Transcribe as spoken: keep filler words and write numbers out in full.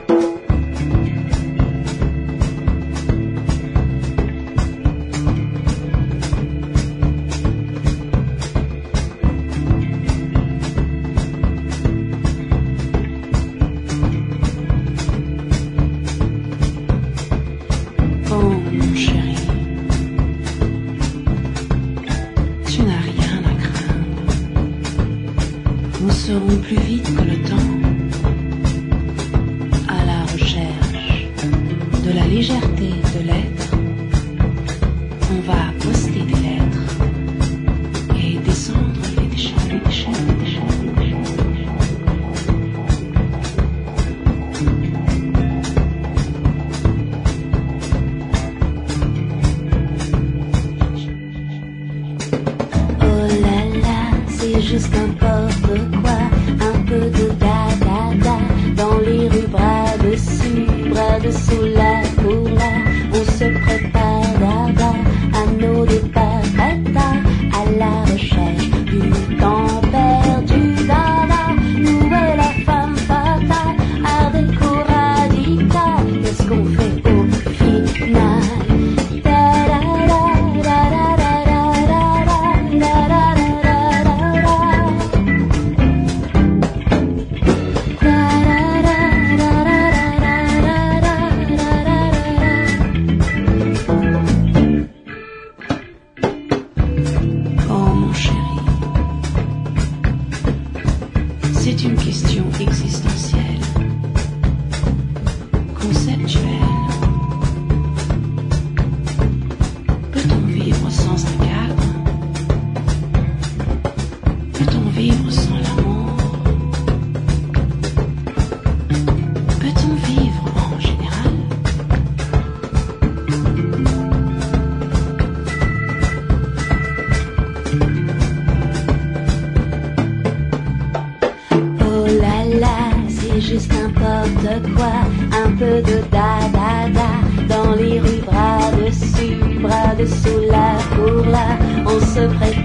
Plus vite que le temps, à la recherche de la légèreté de l'être, on va poster des lettres et descendre les déchets, les déchets, les déchets, les déchets. Oh là là, c'est juste n'importe quoi. Un peu de da-da-da dans les rues, bras dessus, bras dessous, là pour là. On se prépare d'arda à nos départs, prêta à la recherche du temps perdu. Dada, nous est la femme fatale, art déco radical. Qu'est-ce qu'on fait au final? C'est une question existentielle, conceptuelle. Peut-on vivre sans un cadre? Peut-on vivre sans l'amour? Peut-on vivre en général? C'est juste n'importe quoi, un peu de da-da-da dans les rues, bras dessus, bras dessous, là pour là, on se prépare.